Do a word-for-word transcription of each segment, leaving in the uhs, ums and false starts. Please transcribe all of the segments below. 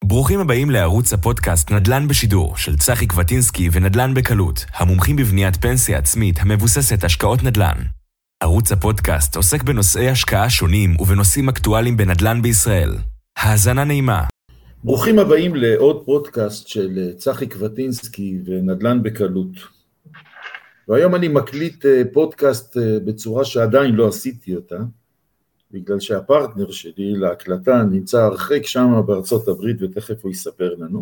ברוכים הבאים לערוץ הפודקאסט נדל"ן בשידור של צחי קווטינסקי ונדל"ן בקלות, המומחים בבניית פנסיה עצמית המבוססת השקעות נדל"ן. ערוץ הפודקאסט עוסק בנושאי השקעה שונים ובנושאים אקטואליים בנדל"ן בישראל. האזנה נעימה. ברוכים הבאים לעוד פודקאסט של צחי קווטינסקי ונדל"ן בקלות. והיום אני מקליט פודקאסט בצורה שעדיין לא עשיתי אותה, בגלל שהפרטנר שלי להקלטה נמצא הרחק שם בארצות הברית, ותכף הוא יספר לנו.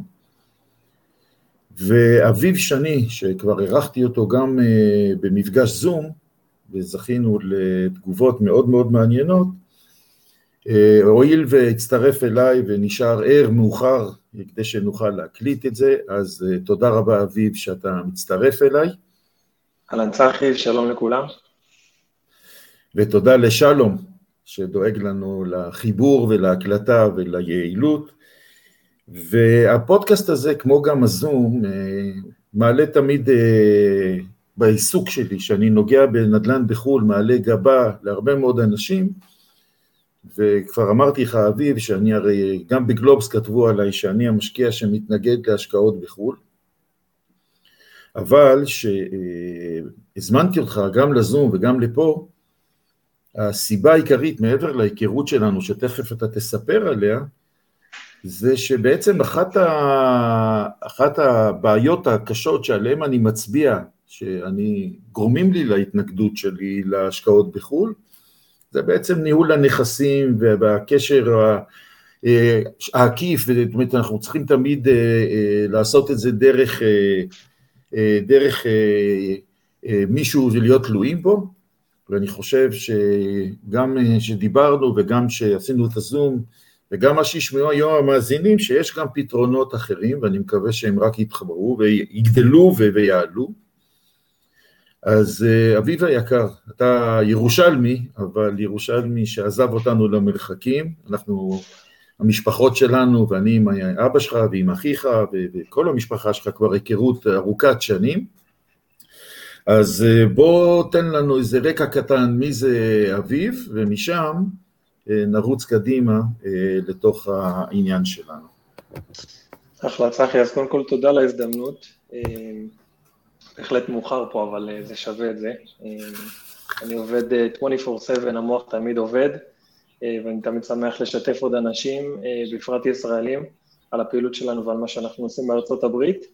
ואביב שני, שכבר ערכתי אותו גם במפגש זום, וזכינו לתגובות מאוד מאוד מעניינות, הואיל והצטרף אליי ונשאר ער מאוחר, כדי שנוכל להקליט את זה, אז תודה רבה אביב שאתה מצטרף אליי. אהלן צחי, שלום לכולם. ותודה לשלום, שדואג לנו לחיבור ולהקלטה וליעילות. והפודקאסט הזה, כמו גם הזום, מעלה תמיד בעיסוק שלי, שאני נוגע בנדל"ן בחול, מעלה גבה להרבה מאוד אנשים, וכבר אמרתי לך אביב, שאני הרי גם בגלובס כתבו עליי שאני המשקיע שמתנגד להשקעות בחול, אבל שהזמנתי אותך גם לזום וגם לפה, הסיבה העיקרית מעבר להיכרות שלנו, שתכף אתה תספר עליה, זה שבעצם אחת, ה... אחת הבעיות הקשות שעליהן אני מצביע, שאני גורמים לי להתנגדות שלי להשקעות בחול, זה בעצם ניהול הנכסים והקשר העקיף, זאת אומרת אנחנו צריכים תמיד לעשות את זה דרך, דרך מישהו להיות תלויים בו, ואני חושב שגם שדיברנו וגם שעשינו את הזום, וגם מה שישמעו היום המאזינים, שיש גם פתרונות אחרים, ואני מקווה שהם רק יתחברו ויגדלו ויעלו. אז אביב היקר, אתה ירושלמי, אבל ירושלמי שעזב אותנו למרחקים, אנחנו, המשפחות שלנו, ואני עם אבא שלך ועם אחיך, וכל המשפחה שלך כבר היכרות ארוכת שנים, אז בוא תן לנו איזה רקע קטן מי זה אביב, ומשם נרוץ קדימה לתוך העניין שלנו. אחלה צחי, אז קודם כל תודה על ההזדמנות, בהחלט מאוחר פה, אבל זה שווה את זה. אני עובד עשרים וארבע שבע, המוח תמיד עובד, ואני תמיד שמח לשתף עוד אנשים, בפרט ישראלים, על הפעילות שלנו ועל מה שאנחנו עושים בארצות הברית.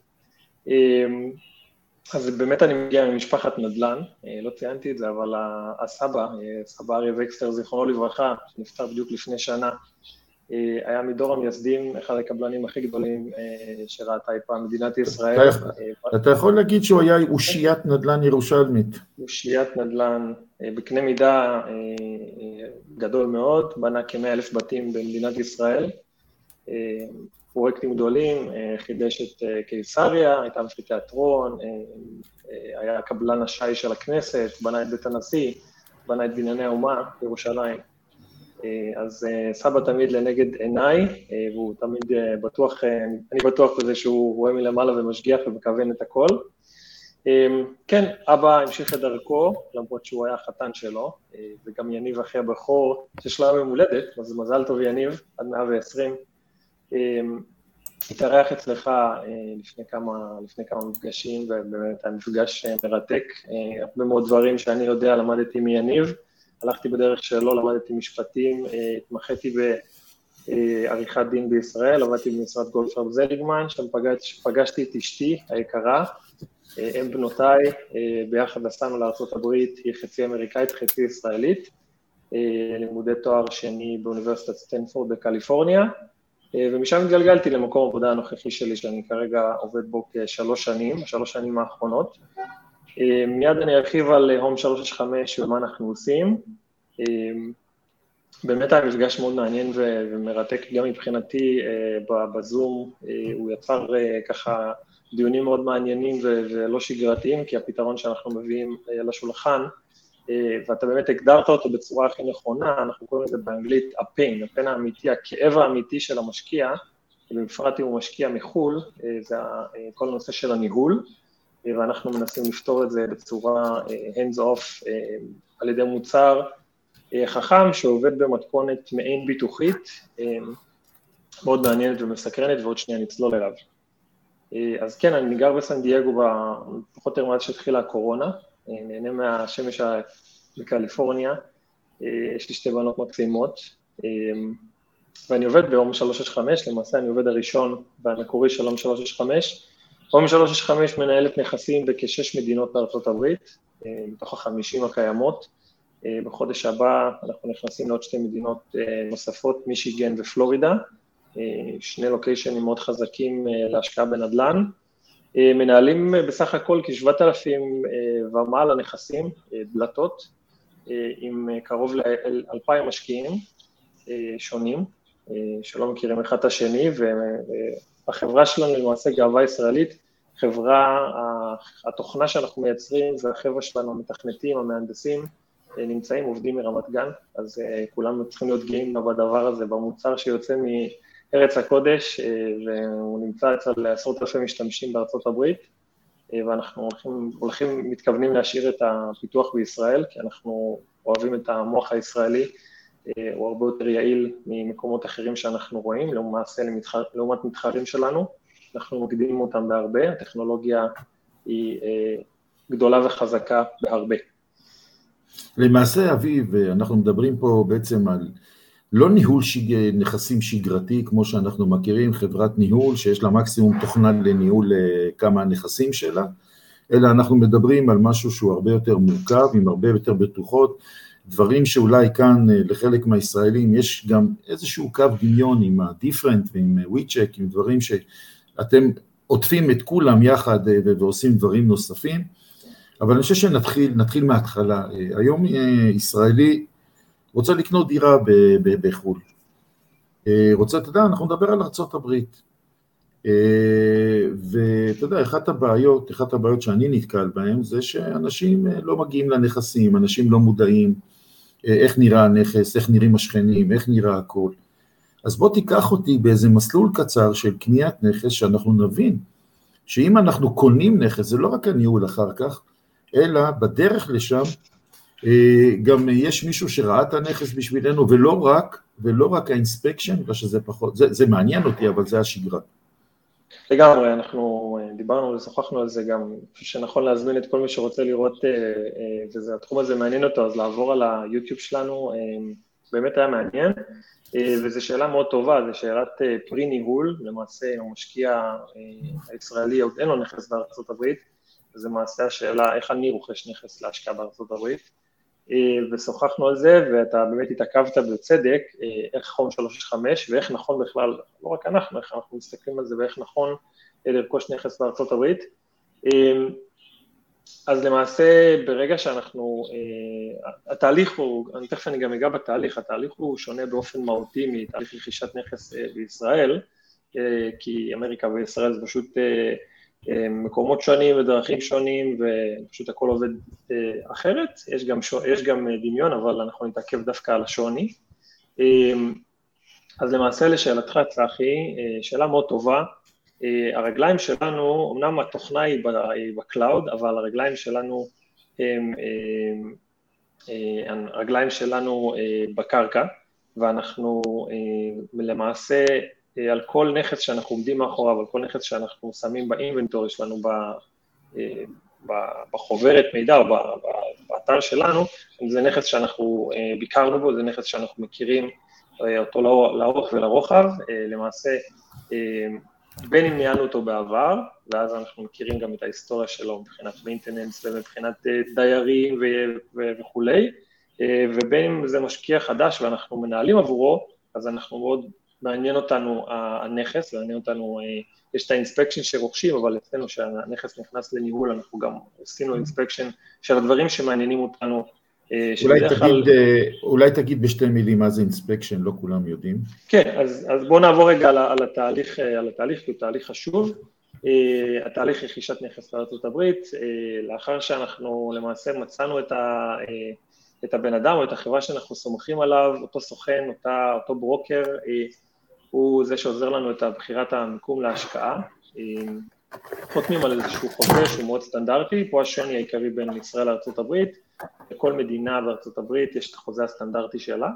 אז באמת אני מגיע ממשפחת נדל"ן, לא ציינתי את זה, אבל הסבא, סבא אריה וקסלר, זיכרונו לברכה, שנפטר בדיוק לפני שנה, היה מדור המייסדים, אחד הקבלנים הכי גדולים שראתה אי פעם מדינת ישראל. אתה יכול להגיד שהוא היה אושיית נדל"ן ירושלמית. אושיית נדל"ן, בקנה מידה גדול מאוד, בנה כמאה אלף בתים במדינת ישראל, פרויקטים גדולים, חידש את קיסריה, הייתה מפי תיאטרון, היה קבלן השי של הכנסת, בנה את בית הנשיא, בנה את בנייני האומה בירושלים. אז סבא תמיד לנגד עיניי, והוא תמיד בטוח, אני בטוח בזה שהוא רואה מלמעלה ומשגיח ומכוון את הכל. כן, אבא המשיך את דרכו, למרות שהוא היה החתן שלו, וגם יניב אחי הבכור, שיש לה יום הולדת, אז מזל טוב יניב, עד מאה ועשרים. התארח אצלך לפני כמה, לפני כמה מפגשים, ובאמת המפגש מרתק, הרבה מאוד דברים שאני יודע, למדתי מיניב, הלכתי בדרך שלו, למדתי משפטים, התמחיתי בעריכת דין בישראל, עבדתי במשרד גולדפרב זליגמן, שם פגשתי את אשתי היקרה, אם בנותיי, ביחד נסענו לארצות הברית, היא חצי אמריקאית, חצי ישראלית, לימודי תואר שני באוניברסיטת סטנפורד בקליפורניה, ומשם התגלגלתי למקום עבודה הנוכחי שלי, שאני כרגע עובד בו כשלוש שנים, שלוש שנים האחרונות. מיד אני ארחיב על הום שלוש שש חמש ומה אנחנו עושים. באמת היה מפגש מאוד מעניין ומרתק גם מבחינתי בזום, הוא יצר ככה דיונים מאוד מעניינים ולא שגרתיים, כי הפתרון שאנחנו מביאים לשולחן, ואתה באמת הגדרת אותו בצורה הכי נכונה, אנחנו קוראים לזה באנגלית הפיין, הפיין האמיתי, הכאב האמיתי של המשקיע, ובפרט אם הוא משקיע מחול, זה כל הנושא של הניהול, ואנחנו מנסים לפתור את זה בצורה hands off על ידי מוצר חכם שעובד במתכונת מעין ביטוחית, מאוד מעניינת ומסקרנת, ועוד שנייה נצלול אליו. אז כן, אני גר בסן דייגו, פחות או יותר מאז שהתחילה הקורונה, נהנה מהשמש בקליפורניה, יש לי שתי בנות מקסימות, ואני עובד ביום שלוש שש חמש, למעשה אני עובד הראשון והמקורי של יום שלוש שש חמש, יום שלוש שש חמש מנהלת נכסים בכשש מדינות בארצות הברית, מתוך החמישים הקיימות, בחודש הבא אנחנו נכנסים לעוד שתי מדינות נוספות, מישיגן ופלורידה, שני לוקיישנים מאוד חזקים להשקעה בנדל"ן, מנהלים בסך הכל כ-שבעת אלפים ומעלה נכסים, דלתות, עם קרוב ל-אלפיים משקיעים שונים, שלא מכירים אחד את השני, והחברה שלנו למעשה גאווה ישראלית, חברה, התוכנה שאנחנו מייצרים, והחברה שלנו, המתכנתים, המהנדסים, נמצאים, עובדים מרמת גן, אז כולם צריכים להיות גאים בדבר הזה, במוצר שיוצא מארץ הקודש, והוא נמצא אצל עשרות אלפי משתמשים בארצות הברית, ואנחנו הולכים, הולכים, מתכוונים להשאיר את הפיתוח בישראל, כי אנחנו אוהבים את המוח הישראלי, הוא הרבה יותר יעיל ממקומות אחרים שאנחנו רואים, למעשה למתחר, לעומת מתחרים שלנו, אנחנו מקדימים אותם בהרבה, הטכנולוגיה היא גדולה וחזקה בהרבה. למעשה, אביב, אנחנו מדברים פה בעצם על לא ניהול שג... נכסים שגרתי, כמו שאנחנו מכירים, חברת ניהול שיש לה מקסימום תוכנה לניהול כמה נכסים שלה, אלא אנחנו מדברים על משהו שהוא הרבה יותר מורכב, עם הרבה יותר בטוחות, דברים שאולי כאן לחלק מהישראלים יש גם איזשהו קו דמיון עם ה-different ועם WeCheck, עם דברים שאתם עוטפים את כולם יחד ועושים דברים נוספים, אבל אני חושב שנתחיל, נתחיל מההתחלה. היום ישראלי רוצה לקנות דירה בחו"ל. רוצה, אתה יודע, אנחנו נדבר על ארצות הברית. ואתה יודע, אחת הבעיות, אחת הבעיות שאני נתקל בהן, זה שאנשים לא מגיעים לנכסים, אנשים לא מודעים איך נראה הנכס, איך נראים השכנים, איך נראה הכל. אז בוא תיקח אותי באיזה מסלול קצר של קניית נכס, שאנחנו נבין שאם אנחנו קונים נכס, זה לא רק הניהול אחר כך, אלא בדרך לשם, גם יש מישהו שראה את הנכס בשבילנו, ולא רק, ולא רק האינספקשן, שזה פחות, זה, זה מעניין אותי, אבל זה השגרה. לגמרי, אנחנו דיברנו ושוחחנו על זה גם, שנכון להזמין את כל מי שרוצה לראות, וזה, התחום הזה מעניין אותו, אז לעבור על היוטיוב שלנו, באמת היה מעניין, וזו שאלה מאוד טובה, זו שאלת פרי ניהול, למעשה המשקיע הישראלי עוד אין לו נכס בארצות הברית, וזה מעשה השאלה איך אני רוכש נכס להשקעה בארצות הברית, ושוחחנו על זה, ואתה באמת התעכבת בצדק, איך נכון שלוש שש חמש, ואיך נכון בכלל, לא רק אנחנו, איך אנחנו מסתכלים על זה, ואיך נכון לרכוש נכס בארצות הברית. אז למעשה, ברגע שאנחנו, התהליך הוא, אני תכף אני גם אגע בתהליך, התהליך הוא שונה באופן מהותי מתהליך רכישת נכס בישראל, כי אמריקה וישראל זה פשוט מקומות שונים ודרכים שונים, ופשוט הכל עובד אחרת, יש גם, יש גם דמיון, אבל אנחנו נתעכב דווקא על השוני. אז למעשה לשאלתך, צחי, שאלה מאוד טובה, הרגליים שלנו, אמנם התוכנה היא בקלאוד, אבל הרגליים שלנו הם הרגליים שלנו בקרקע, ואנחנו למעשה על כל נכס שאנחנו עומדים מאחוריו, על כל נכס שאנחנו שמים באינבנטורי שלנו, בחוברת מידע או באתר שלנו, זה נכס שאנחנו ביקרנו בו, זה נכס שאנחנו מכירים אותו לאורך ולרוחב, למעשה בין אם ניהלנו אותו בעבר, ואז אנחנו מכירים גם את ההיסטוריה שלו מבחינת maintenance ומבחינת דיירים וכו', ובין אם זה משקיע חדש ואנחנו מנהלים עבורו, אז אנחנו מאוד מעניין אותנו הנכס, מעניין אותנו, יש את האינספקשן שרוכשים, אבל אצלנו שהנכס נכנס לניהול, אנחנו גם עשינו אינספקשן של הדברים שמעניינים אותנו, אולי תגיד, כלל... אולי תגיד בשתי מילים מה זה אינספקשן, לא כולם יודעים. כן, אז, אז בואו נעבור רגע על, על התהליך, על התהליך, כי הוא תהליך חשוב. התהליך רכישת נכס בארצות הברית, לאחר שאנחנו למעשה מצאנו את, ה, את הבן אדם או את החברה שאנחנו סומכים עליו, אותו סוכן, אותה, אותו ברוקר, הוא זה שעוזר לנו את בחירת המיקום להשקעה. חותמים על איזשהו חוזה שהוא מאוד סטנדרטי, פה השוני העיקרי בין ישראל לארצות הברית, לכל מדינה בארצות הברית יש את החוזה הסטנדרטי שלה,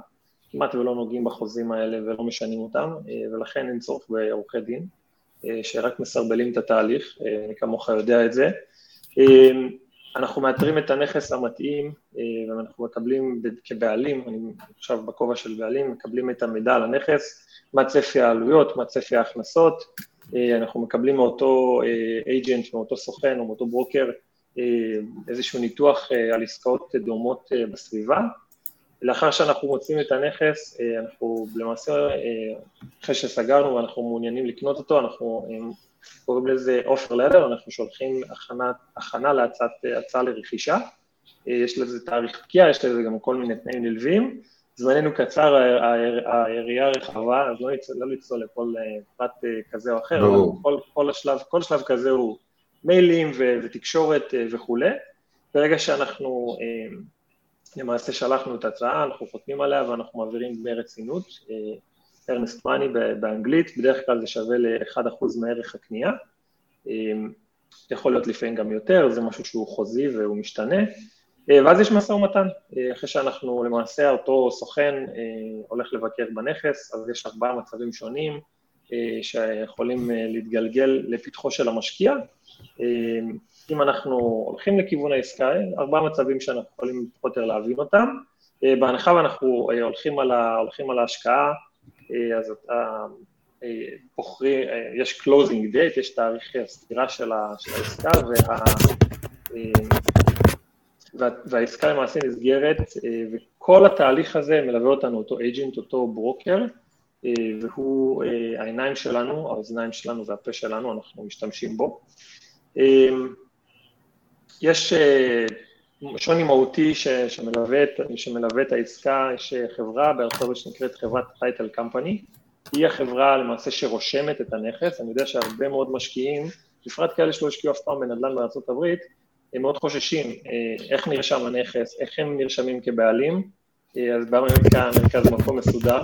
כמעט ולא נוגעים בחוזים האלה ולא משנים אותם, ולכן אין צורך בעורכי דין, שרק מסרבלים את התהליך, כמוך יודע את זה. אנחנו מאתרים את הנכס המתאים, ואנחנו מקבלים כבעלים, אני עכשיו בכובע של בעלים, מקבלים את המידע על הנכס, מה צפי העלויות, מה צפי ההכנסות, אנחנו מקבלים מאותו אייג'נט, מאותו סוכן או מאותו ברוקר, איזשהו ניתוח על עסקאות דומות בסביבה. לאחר שאנחנו מוצאים את הנכס, אנחנו למעשה, אחרי שסגרנו ואנחנו מעוניינים לקנות אותו, אנחנו קוראים לזה offer letter, אנחנו שולחים הכנה, הכנה להצעה לרכישה, יש לזה תאריך פקיעה, יש לזה גם כל מיני תנאים נלווים, זמננו קצר, היריעה רחבה, אז לא לצלול לכל פרט כזה או אחר, אבל כל, כל, השלב, כל שלב כזה הוא מיילים ותקשורת וכו'. ברגע שאנחנו למעשה שלחנו את ההצעה, אנחנו חותמים עליה ואנחנו מעבירים דמי רצינות, ארנסט מאני באנגלית, בדרך כלל זה שווה ל-אחד אחוז מערך הקנייה, יכול להיות לפעמים גם יותר, זה משהו שהוא חוזי והוא משתנה, ואז יש משא ומתן, אחרי שאנחנו למעשה אותו סוכן הולך לבקר בנכס, אז יש ארבעה מצבים שונים שיכולים להתגלגל לפתחו של המשקיע, אם אנחנו הולכים לכיוון העסקה, ארבעה מצבים שאנחנו יכולים פחות יותר להבין אותם, בהנחה ואנחנו הולכים על, ה, הולכים על ההשקעה, אז בוחרי, יש closing date, יש תאריך סגירה של העסקה, וה, וה, והעסקה למעשה נסגרת, וכל התהליך הזה מלווה אותנו, אותו agent, אותו ברוקר, והוא העיניים שלנו, האוזניים שלנו והפה שלנו, אנחנו משתמשים בו. יש שוני מהותי שמלווה, שמלווה את העסקה, יש חברה בארצות הברית שנקראת חברת טייטל קמפני, היא החברה למעשה שרושמת את הנכס, אני יודע שהרבה מאוד משקיעים, בפרט כאלה שלא השקיעו אף פעם בנדל"ן בארצות הברית, הם מאוד חוששים איך נרשם הנכס, איך הם נרשמים כבעלים, אז באמריקה מרכז מקום מסודר,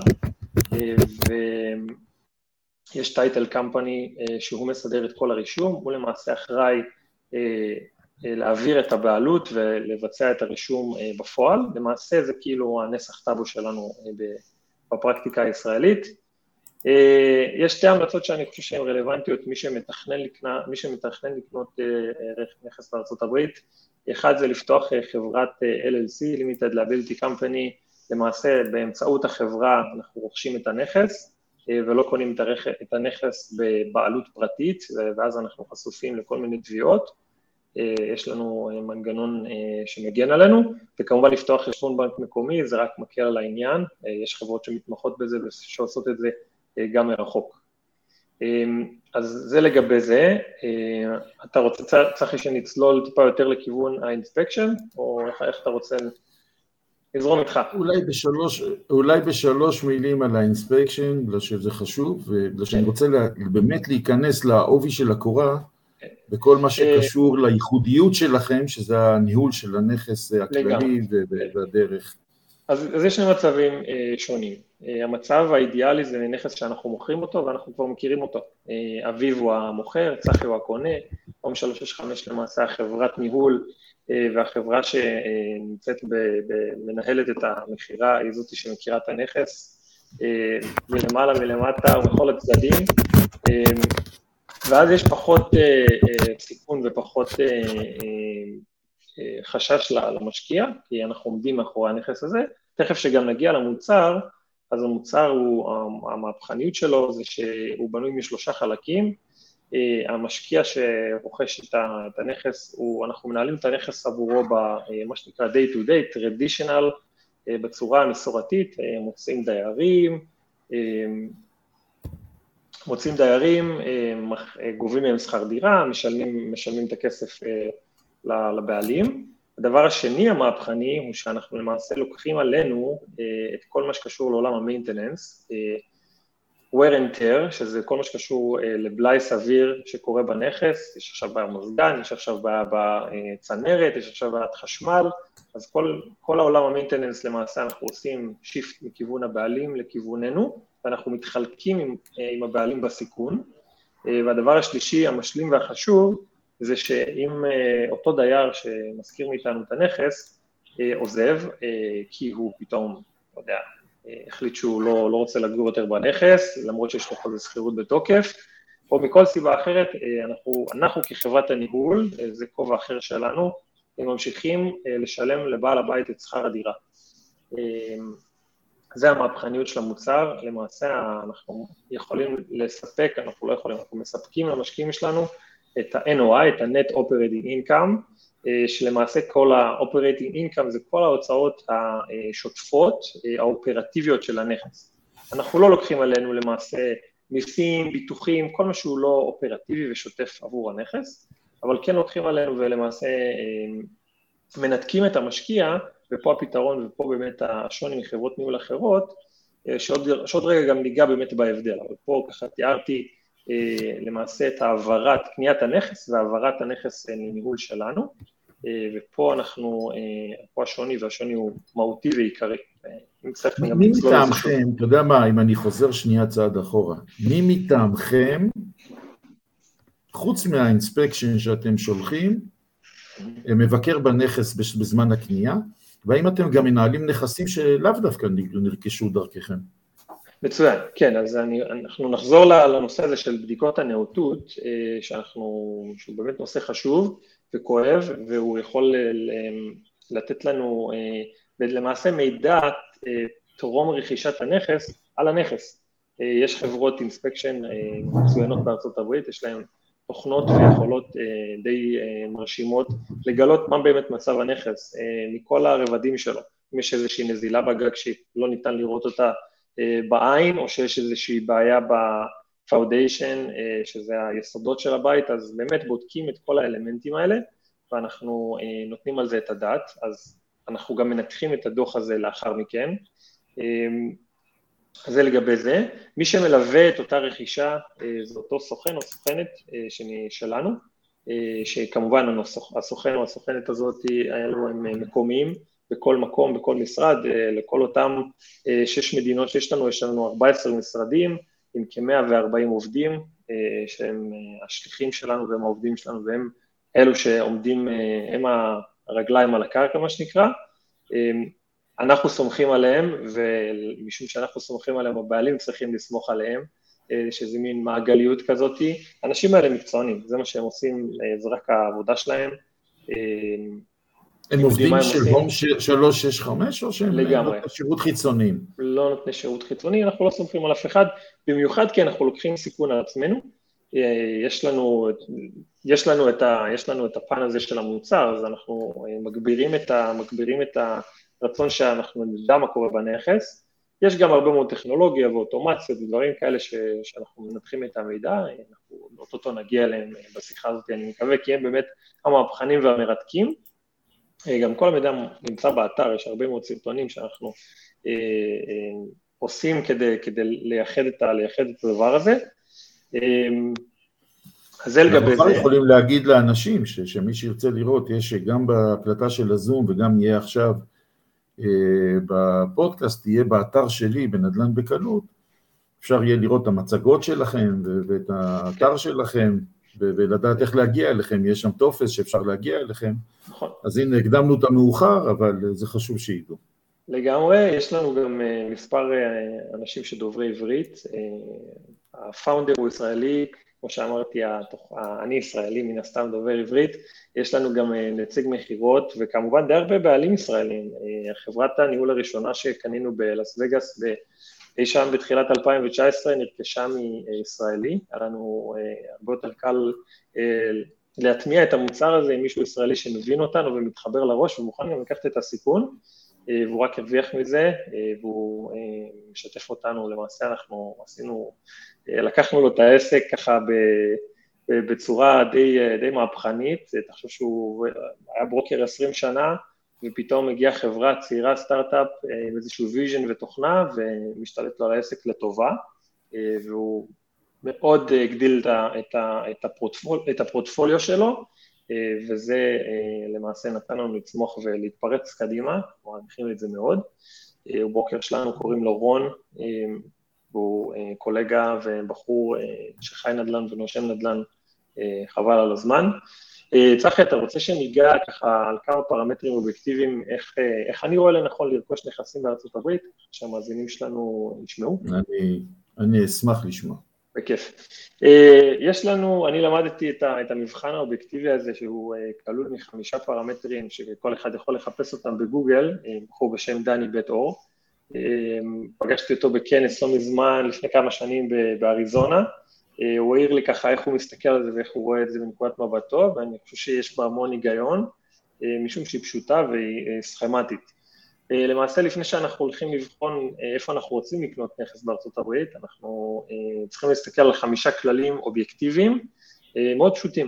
ויש טייטל קמפני שהוא מסדר את כל הרישום, הוא למעשה אחראי להעביר את הבעלות ולבצע את הרישום בפועל, למעשה זה כאילו הנסח טאבו שלנו בפרקטיקה הישראלית. יש שתי המלצות שאני חושב שהן רלוונטיות, מי שמתכנן לקנות, מי שמתכנן לקנות נכס בארצות הברית, אחד זה לפתוח חברת אל אל סי, Limited Liability Company, למעשה באמצעות החברה אנחנו רוכשים את הנכס, ולא קונים את הנכס בבעלות פרטית, ואז אנחנו חשופים לכל מיני תביעות, יש לנו מנגנון שמגן עלינו, וכמובן לפתוח חשבון בנק מקומי, זה רק מקל על העניין, יש חברות שמתמחות בזה ושעושות את זה גם מרחוק. אז זה לגבי זה, אתה רוצה, צריך שנצלול טיפה יותר לכיוון האינספקשן, או איך, איך אתה רוצה לזרום איתך? אולי בשלוש, אולי בשלוש מילים על האינספקשן, בגלל שזה חשוב, ובגלל שאני רוצה לה, באמת להיכנס לעובי של הקורה, בכל מה שקשור לייחודיות שלכם, שזה הניהול של הנכס הכללי והדרך. אז, אז יש שני מצבים שונים. המצב האידיאלי זה נכס שאנחנו מוכרים אותו, ואנחנו כבר מכירים אותו. אביב הוא המוכר, צחי הוא הקונה, הום שלוש שש חמש למעשה החברת ניהול, והחברה שנמצאת ומנהלת את המכירה, היא זאת שמכירה את הנכס, מלמעלה מלמטה ובכל הצדדים, ואז יש פחות סיכון ופחות חשש למשקיע, כי אנחנו עומדים מאחורי הנכס הזה, תכף שגם נגיע למוצר, אז המוצר הוא, המהפכניות שלו זה שהוא בנוי משלושה חלקים, המשקיע שרוכש את הנכס, הוא, אנחנו מנהלים את הנכס עבורו במה שנקרא day to day, traditional, בצורה המסורתית, מוצאים דיירים, מוצאים דיירים, גובים מהם שכר דירה, משלמים, משלמים את הכסף לבעלים. הדבר השני המהפכני הוא שאנחנו למעשה לוקחים עלינו את כל מה שקשור לעולם המיינטננס, wear and tear, שזה כל מה שקשור לבלאי סביר שקורה בנכס, יש עכשיו בעיה מזגן, יש עכשיו בעיה בצנרת, יש עכשיו בעיית חשמל, אז כל, כל העולם המיינטננס למעשה אנחנו עושים שיפט מכיוון הבעלים לכיווננו, ואנחנו מתחלקים עם, עם הבעלים בסיכון, והדבר השלישי, המשלים והחשוב, זה שאם אותו דייר שמזכיר מאיתנו את הנכס, עוזב, כי הוא פתאום, לא יודע, החליט שהוא לא, לא רוצה לגור יותר בנכס, למרות שיש לו חוזה שכירות בתוקף, או מכל סיבה אחרת, אנחנו, אנחנו כחברת הניהול, זה כובע אחר שלנו, ממשיכים לשלם לבעל הבית את שכר הדירה. זה המהפכניות של המוצר, למעשה אנחנו יכולים לספק, אנחנו לא יכולים, אנחנו מספקים למשקיעים שלנו את ה-אן או איי, את ה-Net Operating Income, שלמעשה כל ה-Operating Income זה כל ההוצאות השוטפות, האופרטיביות של הנכס. אנחנו לא לוקחים עלינו למעשה מיסים, ביטוחים, כל מה שהוא לא אופרטיבי ושוטף עבור הנכס, אבל כן לוקחים עלינו ולמעשה מנתקים את המשקיע, ופה הפתרון ופה באמת השוני מחברות ניהול אחרות, שעוד, שעוד רגע גם ניגע באמת בהבדל, אבל פה ככה תיארתי למעשה את העברת, קניית הנכס והעברת הנכס לניהול שלנו, ופה אנחנו, פה השוני והשוני הוא מהותי ועיקרי. מי מטעמכם, אתה יודע מה, אם אני חוזר שנייה צעד אחורה, מי מטעמכם, חוץ מהאינספקשן שאתם שולחים, מבקר בנכס בזמן הקנייה, והאם אתם גם מנהלים נכסים שלאו דווקא נרכשו דרככם? מצוין, כן, אז אני, אנחנו נחזור לנושא הזה של בדיקות הנאותות, שאנחנו, שהוא באמת נושא חשוב וכואב, והוא יכול לתת לנו למעשה מידע תרום רכישת הנכס על הנכס. יש חברות אינספקשן מצוינות בארצות הברית, יש להן תוכנות ויכולות די מרשימות לגלות מה באמת מצב הנכס מכל הרבדים שלו. אם יש איזושהי נזילה בגג שלא ניתן לראות אותה בעין, או שיש איזושהי בעיה בפאודיישן, שזה היסודות של הבית, אז באמת בודקים את כל האלמנטים האלה, ואנחנו נותנים על זה את הדעת, אז אנחנו גם מנתחים את הדוח הזה לאחר מכן. זה לגבי זה. מי שמלווה את אותה רכישה, זה אותו סוכן או סוכנת שלנו, שכמובן הסוכן או הסוכנת הזאת, האלו הם מקומיים, בכל מקום, בכל משרד, לכל אותם שש מדינות שיש לנו, יש לנו ארבעה עשר משרדים, עם כ-מאה וארבעים עובדים, שהם השליחים שלנו והם העובדים שלנו, והם אלו שעומדים, הם הרגליים על הקרקע, מה שנקרא. אנחנו סומכים עליהם, ומשום שאנחנו סומכים עליהם, הבעלים צריכים לסמוך עליהם, שזה מין מעגליות כזאת. האנשים האלה מקצוענים, זה מה שהם עושים, זה רק העבודה שלהם. הם עובדים של הום שלוש שש חמש, או שהם נותני שירות חיצוניים? לא נותני שירות חיצוני, אנחנו לא סומכים על אף אחד, במיוחד כי אנחנו לוקחים סיכון על עצמנו, יש לנו, יש לנו את ה, יש לנו את הפן הזה של המוצר, אז אנחנו מגבירים את ה, מגבירים את הרצון שאנחנו נדע מה קורה בנכס, יש גם הרבה מאוד טכנולוגיה ואוטומציה ודברים כאלה ש, שאנחנו מנתחים את המידע, אנחנו אותו נגיע אליהם בשיחה הזאת, אני מקווה, כי הם באמת המהפכנים והמרתקים, גם כל המידע נמצא באתר, יש הרבה מאוד סרטונים שאנחנו אה, אה, עושים כדי, כדי לייחד את, לייחד את הדבר הזה. אה, אז זה לגבי זה. אנחנו יכולים להגיד לאנשים ש, שמי שירצה לראות, יש גם בהקלטה של הזום וגם יהיה עכשיו אה, בפודקאסט, יהיה באתר שלי, בנדל"ן בקלות, אפשר יהיה לראות את המצגות שלכם ואת האתר שלכם, ולדעת איך להגיע אליכם, יש שם טופס שאפשר להגיע אליכם, נכון. אז הנה, הקדמנו את המאוחר, אבל זה חשוב שידעו. לגמרי, יש לנו גם מספר אנשים שדוברי עברית, הפאונדר הוא ישראלי, כמו שאמרתי, אני ישראלי, מן הסתם דובר עברית, יש לנו גם נציג מחירות, וכמובן די הרבה בעלים ישראלים, חברת הניהול הראשונה שקנינו בלאס וגאס, אי שם בתחילת אלפיים תשע עשרה נרכשה מישראלי, היה לנו הרבה יותר קל להטמיע את המוצר הזה עם מישהו ישראלי שמבין אותנו ומתחבר לראש ומוכן גם לקחת את הסיכון, והוא רק הרוויח מזה, והוא משתף אותנו, למעשה אנחנו עשינו, לקחנו לו את העסק ככה בצורה די, די מהפכנית, תחשוב שהוא היה ברוקר עשרים שנה, ופתאום הגיעה חברה צעירה, סטארט-אפ, עם איזשהו ויז'ן ותוכנה, ומשתלט לו על העסק לטובה, והוא מאוד הגדיל את הפורטפוליו שלו, וזה למעשה נתן לנו לצמוח ולהתפרץ קדימה, אנחנו מעריכים את זה מאוד. הוא ברוקר שלנו, קוראים לו רון, והוא קולגה ובחור שחי נדל"ן ונושם נדל"ן, חבל על הזמן. צחי, אתה רוצה שניגע ככה על כמה פרמטרים אובייקטיביים, איך, איך אני רואה לנכון לרכוש נכסים בארצות הברית, שהמאזינים שלנו ישמעו? אני, אני אשמח לשמוע. בכיף. יש לנו, אני למדתי את, ה, את המבחן האובייקטיבי הזה, שהוא כלול מחמישה פרמטרים, שכל אחד יכול לחפש אותם בגוגל, בחור בשם דני בית אור. פגשתי אותו בכנס לא מזמן, לפני כמה שנים באריזונה, הוא העיר לי ככה איך הוא מסתכל על זה ואיך הוא רואה את זה בנקודת מבטו, ואני חושב שיש בה המון היגיון, משום שהיא פשוטה והיא סכמטית. למעשה, לפני שאנחנו הולכים לבחון איפה אנחנו רוצים לקנות נכס בארצות הברית, אנחנו צריכים להסתכל על חמישה כללים אובייקטיביים, מאוד פשוטים.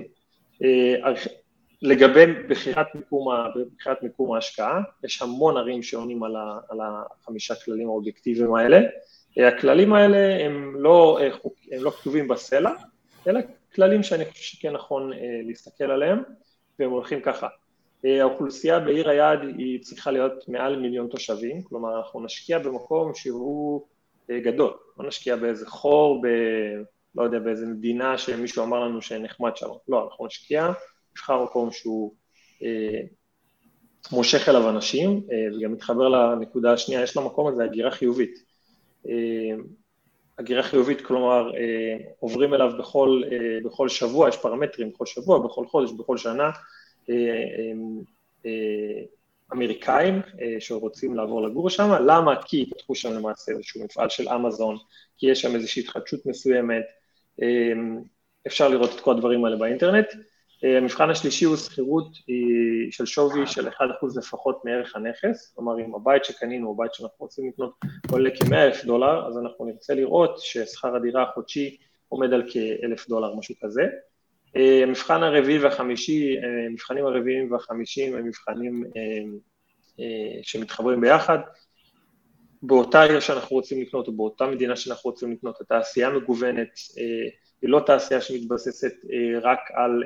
לגבי בחירת מיקום, בחירת מיקום ההשקעה, יש המון ערים שעונים על, ה, על החמישה כללים האובייקטיביים האלה. הכללים האלה הם לא, הם לא כתובים בסלע, אלא כללים שאני חושב שכן נכון להסתכל עליהם, והם הולכים ככה. האוכלוסייה בעיר היעד היא צריכה להיות מעל מיליון תושבים, כלומר אנחנו נשקיע במקום שהוא גדול, לא נשקיע באיזה חור, ב, לא יודע, באיזה מדינה שמישהו אמר לנו שנחמד שם, לא, אנחנו נשקיע, נבחר מקום שהוא אה, מושך אליו אנשים, אה, וגם מתחבר לנקודה השנייה, יש למקום הזה הגירה חיובית. אה, הגירה חיובית, כלומר, אה, עוברים אליו בכל, אה, בכל שבוע, יש פרמטרים בכל שבוע, בכל חודש, בכל שנה, אה, אה, אה, אמריקאים אה, שרוצים לעבור לגור שם, למה? כי פתחו שם למעשה איזשהו מפעל של אמזון, כי יש שם איזושהי התחדשות מסוימת, אה, אפשר לראות את כל הדברים האלה באינטרנט. המבחן השלישי הוא שכירות של שווי של אחד אחוז לפחות מערך הנכס, כלומר אם הבית שקנינו או בית שאנחנו רוצים לקנות עולה כ-מאה אלף דולר, אז אנחנו נרצה לראות ששכר הדירה החודשי עומד על כ-אלף דולר, משהו כזה. המבחן הרביעי והחמישי, המבחנים הרביעיים והחמישים הם מבחנים שמתחברים ביחד, באותה עיר שאנחנו רוצים לקנות או באותה מדינה שאנחנו רוצים לקנות, התעשייה מגוונת, היא לא תעשייה שמתבססת רק על,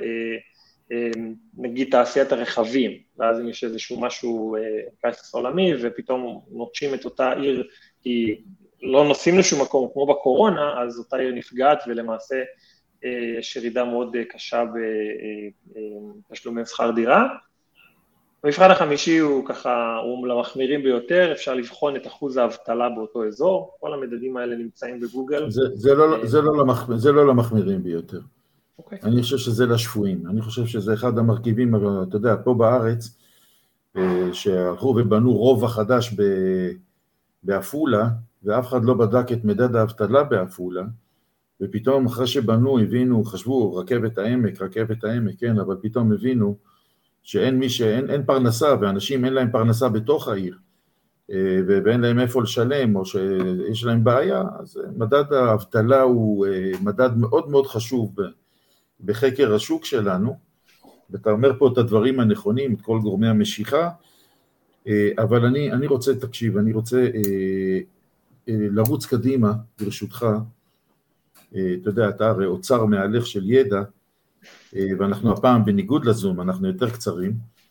נגיד, תעשיית הרכבים, ואז אם יש איזשהו משהו קייס עולמי, ופתאום נוטשים את אותה עיר, כי לא נוסעים לשום מקום, כמו בקורונה, אז אותה עיר נפגעת, ולמעשה יש ירידה מאוד קשה בתשלומי שכר דירה. המבחן החמישי הוא ככה, הוא למחמירים ביותר, אפשר לבחון את אחוז האבטלה באותו אזור, כל המדדים האלה נמצאים בגוגל. זה, זה, לא, זה, לא למח, זה לא למחמירים ביותר. Okay. אני חושב שזה לשפויים, אני חושב שזה אחד המרכיבים, אבל אתה יודע, פה בארץ, שהלכו ובנו רובע חדש באפולה, ואף אחד לא בדק את מדד האבטלה באפולה, ופתאום אחרי שבנו, הבינו, חשבו, רכבת העמק, רכבת העמק, כן, אבל פתאום הבינו, שאין מי שאין, אין פרנסה, ואנשים אין להם פרנסה בתוך העיר, ואין להם איפה לשלם, או שיש להם בעיה, אז מדד האבטלה הוא מדד מאוד מאוד חשוב בחקר השוק שלנו, ואתה אומר פה את הדברים הנכונים, את כל גורמי המשיכה, אבל אני, אני רוצה, תקשיב, אני רוצה לרוץ קדימה, ברשותך, אתה יודע, אתה הרי אוצר מהלך של ידע, ואנחנו הפעם בניגוד לזום, אנחנו יותר קצרים,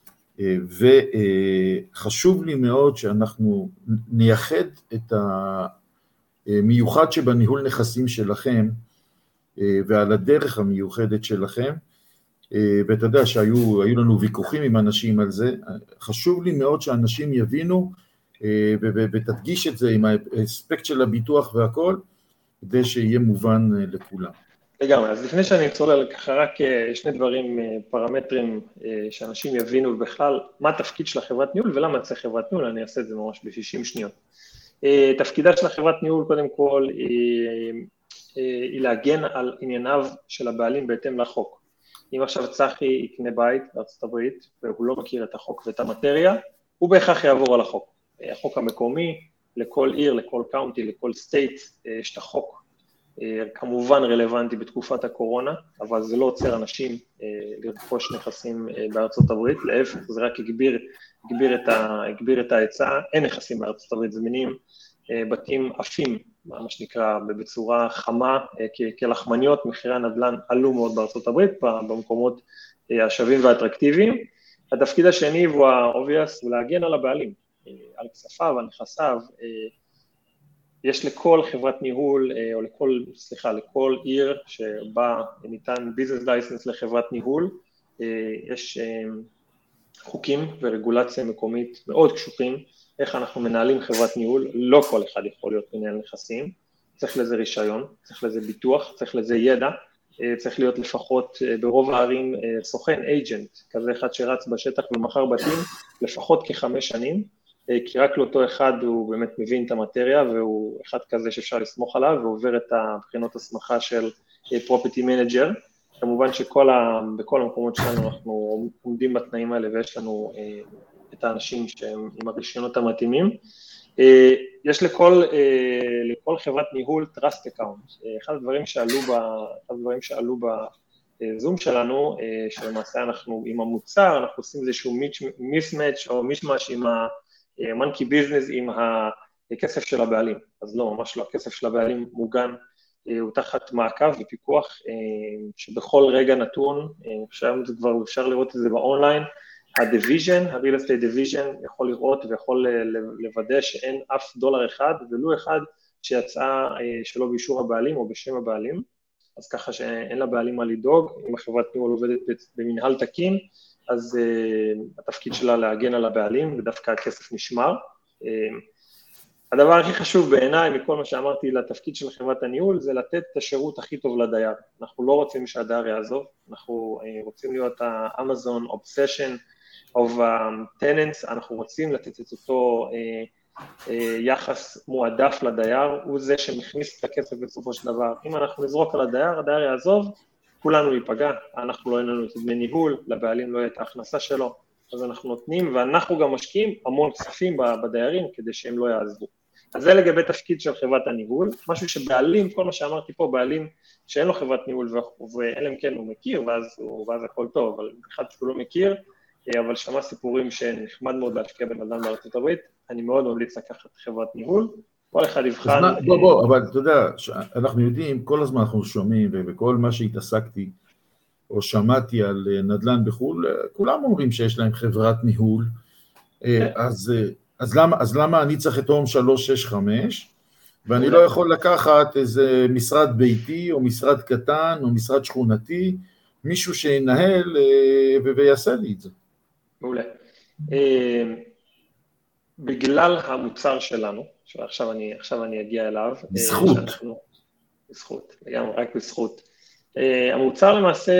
וחשוב לי מאוד שאנחנו נייחד את המיוחד שבניהול נכסים שלכם, ועל הדרך המיוחדת שלכם, ואתה יודע שהיו היו לנו ויכוחים עם אנשים על זה, חשוב לי מאוד שאנשים יבינו, ותדגיש את זה עם האספקט של הביטוח והכל, כדי שיהיה מובן לכולם. לגמרי, אז לפני שאני אצלול ככה רק שני דברים, פרמטרים שאנשים יבינו ובכלל מה התפקיד של החברת ניהול ולמה צריך חברת ניהול, אני אעשה את זה ממש ב-שישים שניות. תפקידה של החברת ניהול קודם כל היא להגן על ענייניו של הבעלים בהתאם לחוק. אם עכשיו צחי יקנה בית בארצות הברית והוא לא מכיר את החוק ואת המטריה, הוא בהכרח יעבור על החוק. החוק המקומי, לכל עיר, לכל קאונטי, לכל סטייט, יש את החוק. כמובן רלוונטי בתקופת הקורונה, אבל זה לא עוצר אנשים לרכוש נכסים בארצות הברית, להפך, זה רק הגביר, הגביר את ה, הגביר את ההיצע, אין נכסים בארצות הברית, זמינים בתים עפים, מה שנקרא, בצורה חמה, כלחמניות, מחירי הנדל"ן עלו מאוד בארצות הברית, במקומות השווים והאטרקטיביים. התפקיד השני הוא ה-obvious, הוא להגן על הבעלים, על כספיו, על נכסיו, יש לכל חברת ניהול, או לכל, סליחה, לכל עיר שבה ניתן ביזנס לייסנס לחברת ניהול, יש חוקים ורגולציה מקומית מאוד קשוחים, איך אנחנו מנהלים חברת ניהול, לא כל אחד יכול להיות מנהל נכסים, צריך לזה רישיון, צריך לזה ביטוח, צריך לזה ידע, צריך להיות לפחות ברוב הערים סוכן, אייג'נט, כזה אחד שרץ בשטח ומחר בתים, לפחות כחמש שנים, כי רק לאותו אחד הוא באמת מבין את המטריה, והוא אחד כזה שאפשר לסמוך עליו, ועובר את הבחינות הסמכה של property manager, כמובן שבכל המקומות שלנו אנחנו עומדים בתנאים האלה, ויש לנו את האנשים שהם עם הרישיונות המתאימים. יש לכל, לכל חברת ניהול trust account. אחד הדברים שעלו, ב, אחד הדברים שעלו בזום שלנו, שלמעשה אנחנו עם המוצר, אנחנו עושים איזשהו mismatch או mismatch עם ה-monkey business, עם הכסף של הבעלים. אז לא, ממש לא, הכסף של הבעלים מוגן, הוא תחת מעקב ופיקוח, שבכל רגע נתון, עכשיו זה כבר אפשר לראות את זה באונליין, ה-division, ה-real estate division, יכול לראות ויכול לוודא שאין אף דולר אחד, ולו אחד שיצא שלא באישור הבעלים או בשם הבעלים, אז ככה שאין לבעלים מה לדאוג, אם החברת ניהול עובדת במנהל תקין, אז התפקיד שלה להגן על הבעלים, ודווקא הכסף נשמר. הדבר הכי חשוב בעיניי, מכל מה שאמרתי לתפקיד של חברת הניהול, זה לתת את השירות הכי טוב לדייר. אנחנו לא רוצים שהדייר יעזוב, אנחנו רוצים להיות ה-Amazon Obsession of tenants, אנחנו רוצים לתת את אותו יחס מועדף לדייר, הוא זה שמכניס את הכסף בסופו של דבר. אם אנחנו נזרוק על הדייר, הדייר יעזוב, כולנו ייפגע, אנחנו לא אין לנו את דמי ניהול, לבעלים לא יהיה את ההכנסה שלו, אז אנחנו נותנים, ואנחנו גם משקיעים המון כספים בדיירים, כדי שהם לא יעזבו. אז זה לגבי תפקיד של חברת הניהול, משהו שבעלים, כל מה שאמרתי פה, בעלים שאין לו חברת ניהול, ואין להם כן הוא מכיר, ואז, ואז הכל טוב, אבל אחד שהוא לא מכיר, אבל שמע סיפורים שנחמד מאוד להשקיע בן אדם בארצות הברית, אני מאוד ממליץ לקחת חברת ניהול, כל אחד יבחן... בוא, בוא, אבל אתה יודע, אנחנו יודעים, כל הזמן אנחנו שומעים, ובכל מה שהתעסקתי, או שמעתי על נדל"ן בחו"ל, כולם אומרים שיש להם חברת ניהול, אז, אז, למה, אז למה אני צריך את הום שלוש שש חמש, ואני לא יכול לקחת איזה משרד ביתי, או משרד קטן, או משרד שכונתי, מישהו שינהל ויעשה לי את זה. מעולה. בגלל המוצר שלנו, שעכשיו אני, עכשיו אני אגיע אליו, בזכות. שאנחנו, בזכות, לגמרי, רק בזכות. המוצר למעשה,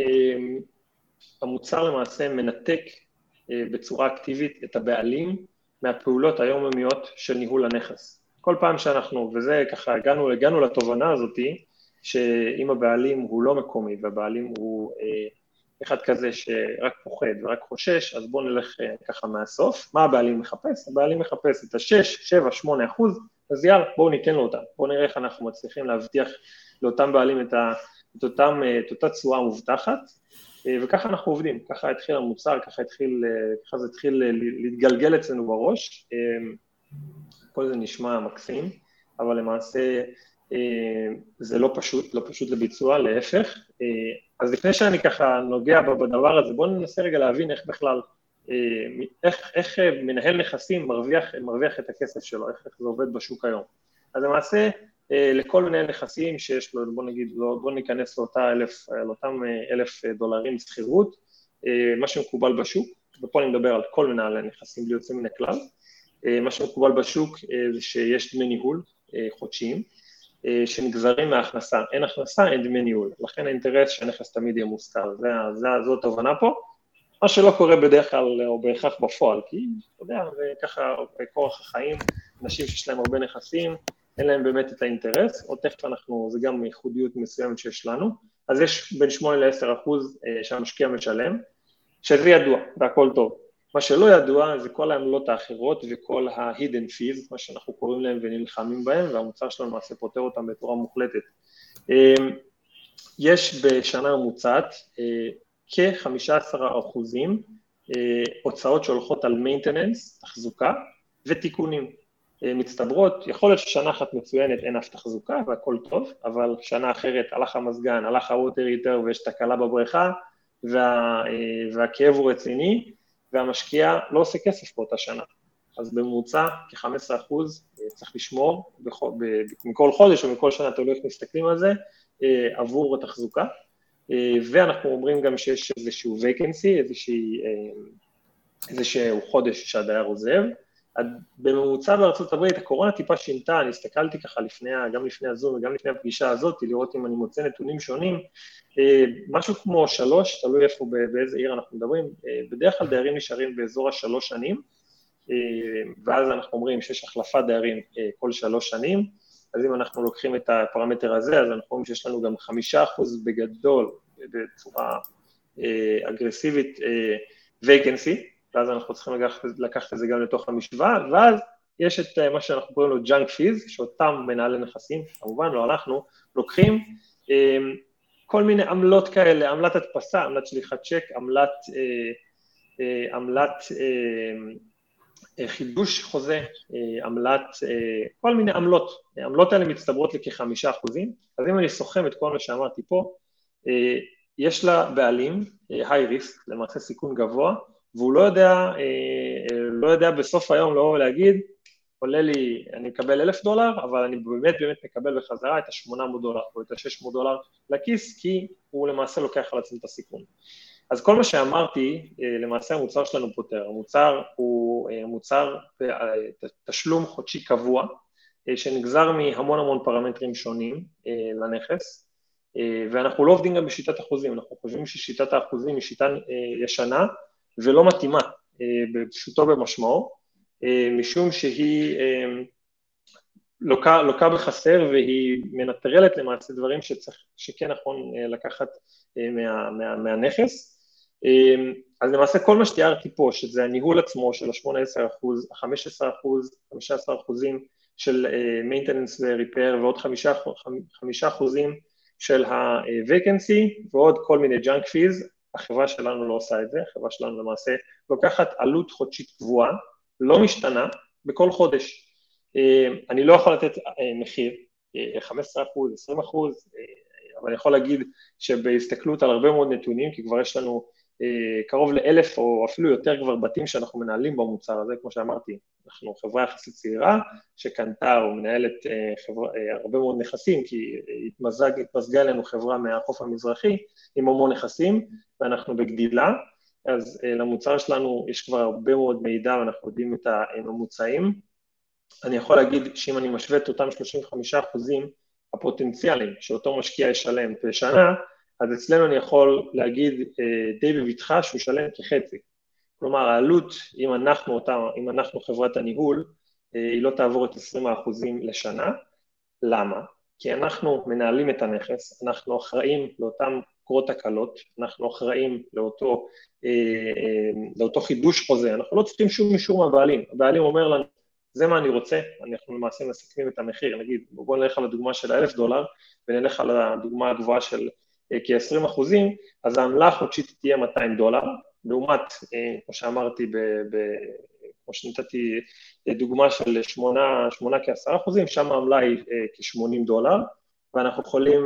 המוצר למעשה מנתק בצורה אקטיבית את הבעלים מהפעולות היומיומיות של ניהול הנכס. כל פעם שאנחנו, וזה ככה, הגענו, הגענו לתובנה הזאת, שאם הבעלים הוא לא מקומי, והבעלים הוא אחד כזה שרק פוחד ורק חושש, אז בואו נלך ככה מהסוף. מה הבעלים מחפש? הבעלים מחפש את ה-שש, שבע, שמונה אחוז, אז יאללה, בואו ניתן לו אותם. בואו נראה איך אנחנו מצליחים להבטיח לאותם בעלים את ה... את, אותם, את אותה צורה מובטחת, וככה אנחנו עובדים, ככה התחיל המוצר, ככה התחיל, ככה זה התחיל להתגלגל אצלנו בראש, כל זה נשמע מקסים, אבל למעשה זה לא פשוט, לא פשוט לביצוע, להפך, אז לפני שאני ככה נוגע בדבר הזה, בואו ננסה רגע להבין איך בכלל, איך, איך מנהל נכסים מרוויח, מרוויח את הכסף שלו, איך, איך זה עובד בשוק היום. אז למעשה, לכל מנהל נכסים שיש לו, בוא נגיד, בוא ניכנס לאותה אלף, לאותם אלף דולרים שכירות, מה שמקובל בשוק, ופה אני מדבר על כל מנהלי נכסים בלי יוצא מן הכלל, מה שמקובל בשוק זה שיש דמי ניהול חודשיים, שנגזרים מההכנסה, אין הכנסה, אין דמי ניהול, לכן האינטרס שהנכס תמיד יהיה מושכר, זה, זה, זו התובנה פה, מה שלא קורה בדרך כלל או בהכרח בפועל, כי אתה יודע, זה ככה בכוח החיים, אנשים שיש להם הרבה נכסים, אין להם באמת את האינטרס, או תכף אנחנו, זה גם ייחודיות מסוימת שיש לנו, אז יש בין שמונה לעשר אחוז שהמשקיע משלם, שזה ידוע, והכל טוב. מה שלא ידוע זה כל העמלות האחרות וכל ה-hidden fees, מה שאנחנו קוראים להם ונלחמים בהם, והמוצר שלנו למעשה פותר אותם בצורה מוחלטת. יש בשנה ממוצעת כ-חמישה עשר אחוזים הוצאות שהולכות על maintenance, תחזוקה ותיקונים. מצטברות, יכול להיות ששנה אחת מצוינת אין אף תחזוקה והכל טוב, אבל שנה אחרת הלך המזגן, הלך הווטר היטר ויש תקלה בבריכה, וה, והכאב הוא רציני, והמשקיע לא עושה כסף באותה שנה. אז בממוצע כ-חמישה עשר אחוז צריך לשמור בכל, מכל חודש או מכל שנה, תלוי איך מסתכלים על זה, עבור התחזוקה. ואנחנו אומרים גם שיש איזשהו vacancy, איזושהי, איזשהו חודש שהדייר עוזב. בממוצע בארצות הברית, הקורונה טיפה שינתה, אני הסתכלתי ככה לפני, גם לפני הזום וגם לפני הפגישה הזאת, לראות אם אני מוצא נתונים שונים, משהו כמו שלוש, תלוי איפה, באיזה עיר אנחנו מדברים, בדרך כלל דיירים נשארים באזור השלוש שנים, ואז אנחנו אומרים שיש החלפת דיירים כל שלוש שנים, אז אם אנחנו לוקחים את הפרמטר הזה, אז אנחנו אומרים שיש לנו גם חמישה אחוז בגדול, בצורה אגרסיבית, vacancy, ואז אנחנו צריכים לקחת, לקחת את זה גם לתוך המשוואה, ואז יש את מה שאנחנו קוראים לו junk fees, שאותם מנהלי נכסים, כמובן לא אנחנו, לוקחים כל מיני עמלות כאלה, עמלת הדפסה, עמלת שליחת צ'ק, עמלת, עמלת חידוש חוזה, עמלת, כל מיני עמלות, העמלות האלה מצטברות לכ-חמישה אחוזים, אז אם אני סוכם את כל מה שאמרתי פה, יש לה בעלים, high risk, למעשה סיכון גבוה, והוא לא יודע, לא יודע בסוף היום לא להגיד, עולה לי, אני מקבל אלף דולר, אבל אני באמת באמת מקבל בחזרה את ה-שמונה מאות דולר, או את ה-שש מאות דולר לכיס, כי הוא למעשה לוקח על עצמו את הסיכון. אז כל מה שאמרתי, למעשה המוצר שלנו פותר, המוצר הוא מוצר תשלום חודשי קבוע, שנגזר מהמון המון פרמטרים שונים לנכס, ואנחנו לא עובדים גם בשיטת אחוזים, אנחנו חושבים ששיטת האחוזים היא שיטה ישנה, ולא מתאימה, פשוטו במשמעו, משום שהיא לוקה, לוקה בחסר, והיא מנטרלת למעשה דברים שצריך, שכן נכון לקחת מה, מה, מהנכס. אז למעשה כל מה שתיארתי פה, שזה הניהול עצמו של ה-שמונה עשרה אחוז, ה-חמישה עשר אחוז, חמישה עשר אחוזים של maintenance ו-repair, ועוד חמישה אחוזים של ה-vacancy, ועוד כל מיני junk fees, החברה שלנו לא עושה את זה, החברה שלנו למעשה לוקחת עלות חודשית קבועה, לא משתנה, בכל חודש. אני לא יכול לתת מחיר, חמישה עשר אחוז, עשרים אחוז, אבל אני יכול להגיד שבהסתכלות על הרבה מאוד נתונים, כי כבר יש לנו קרוב לאלף או אפילו יותר כבר בתים שאנחנו מנהלים במוצר הזה, כמו שאמרתי, אנחנו חברה יחסית צעירה, שקנתה או מנהלת חברה, הרבה מאוד נכסים, כי התמזג, התמזגה אלינו חברה מהחוף המזרחי, עם המון נכסים, ואנחנו בגדילה, אז למוצר שלנו יש כבר הרבה מאוד מידע, ואנחנו יודעים את הממוצעים. אני יכול להגיד שאם אני משווה את אותם שלושים וחמישה אחוזים הפוטנציאליים, שאותו משקיע ישלם בשנה, אז אצלנו אני יכול להגיד די בבטחה שהוא שלם כחצי. כלומר, העלות, אם אנחנו, אותה, אם אנחנו חברת הניהול, היא לא תעבור את עשרים אחוזים לשנה. למה? כי אנחנו מנהלים את הנכס, אנחנו אחראים לאותם קורות הקלות, אנחנו אחראים לאותו, לאותו חידוש חוזה, אנחנו לא צריכים שום אישור מהבעלים. הבעלים אומר לנו, זה מה אני רוצה, אנחנו למעשה מסכמים את המחיר, נגיד, בואו נלך על הדוגמה של אלף דולר, ונלך על הדוגמה הגבוהה של כ-עשרים אחוזים, אז העמלה החודשית תהיה מאתיים דולר, לעומת, כמו שאמרתי, ב, ב, כמו שנתתי דוגמה של שמונה, שמונה כ-עשרה אחוזים, שם העמלה היא כ-שמונים דולר, ואנחנו יכולים